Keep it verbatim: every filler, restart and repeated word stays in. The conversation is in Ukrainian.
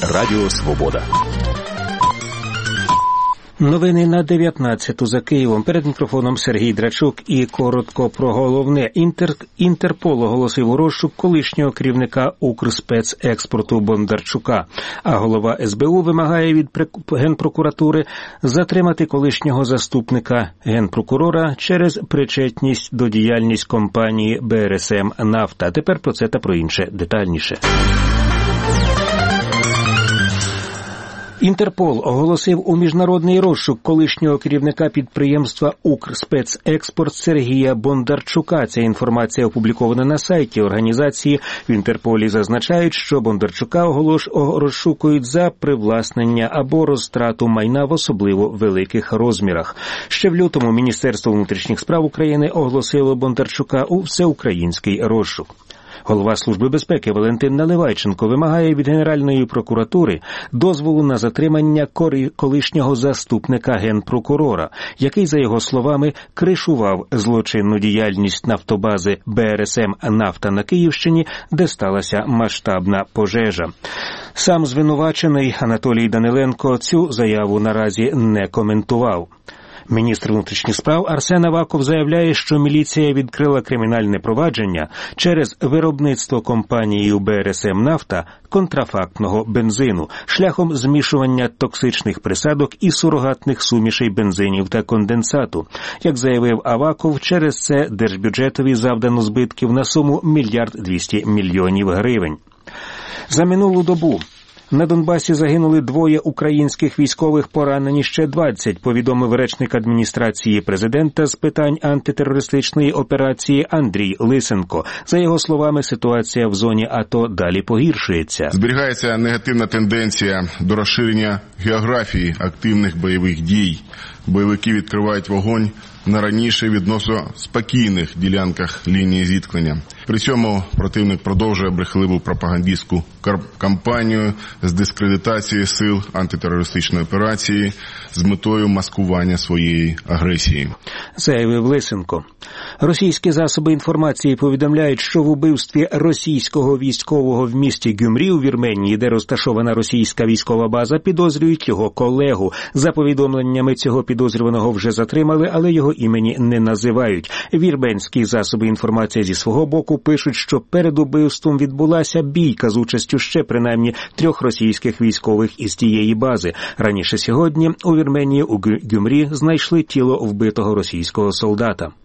Радіо Свобода. Новини на дев'ятнадцяту за Києвом. Перед мікрофоном Сергій Драчук і коротко про головне. Інтер... Інтерпол оголосив у розшук колишнього керівника Укрспецекспорту Бондарчука, а голова ес бе у вимагає від Генпрокуратури затримати колишнього заступника Генпрокурора через причетність до діяльності компанії Бе Ер Ес Ем «Нафта». Тепер про це та про інше детальніше. Інтерпол оголосив у міжнародний розшук колишнього керівника підприємства «Укрспецекспорт» Сергія Бондарчука. Ця інформація опублікована на сайті організації. В Інтерполі зазначають, що Бондарчука оголош... розшукують за привласнення або розтрату майна в особливо великих розмірах. Ще в лютому Міністерство внутрішніх справ України оголосило Бондарчука у всеукраїнський розшук. Голова Служби безпеки Валентин Наливайченко вимагає від Генеральної прокуратури дозволу на затримання колишнього заступника Генпрокурора, який, за його словами, кришував злочинну діяльність нафтобази Бе Ер Ес Ем «Нафта» на Київщині, де сталася масштабна пожежа. Сам звинувачений Анатолій Даниленко цю заяву наразі не коментував. Міністр внутрішніх справ Арсен Аваков заявляє, що міліція відкрила кримінальне провадження через виробництво компанією Бе Ер Ес Ем «Нафта» контрафактного бензину шляхом змішування токсичних присадок і сурогатних сумішей бензинів та конденсату. Як заявив Аваков, через це держбюджетові завдано збитків на суму мільярд двісті мільйонів гривень. За минулу добу на Донбасі загинули двоє українських військових, поранені ще двадцять, повідомив речник адміністрації президента з питань антитерористичної операції Андрій Лисенко. За його словами, ситуація в зоні АТО далі погіршується. Зберігається негативна тенденція до розширення географії активних бойових дій. Бойовики відкривають вогонь на раніше відносно спокійних ділянках лінії зіткнення. При цьому противник продовжує брехливу пропагандистську кампанію з дискредитації сил антитерористичної операції з метою маскування своєї агресії. Заявив Лисенко. Російські засоби інформації повідомляють, що в убивстві російського військового в місті Гюмрі у Вірменії, де розташована російська військова база, підозрюють його колегу. За повідомленнями, цього підозрюваного вже затримали, але його імені не називають. Вірменські засоби інформації зі свого боку пишуть, що перед убивством відбулася бійка з участю ще принаймні трьох російських військових із тієї бази. Раніше сьогодні у Вірменії у Гюмрі знайшли тіло вбитого російського солдата.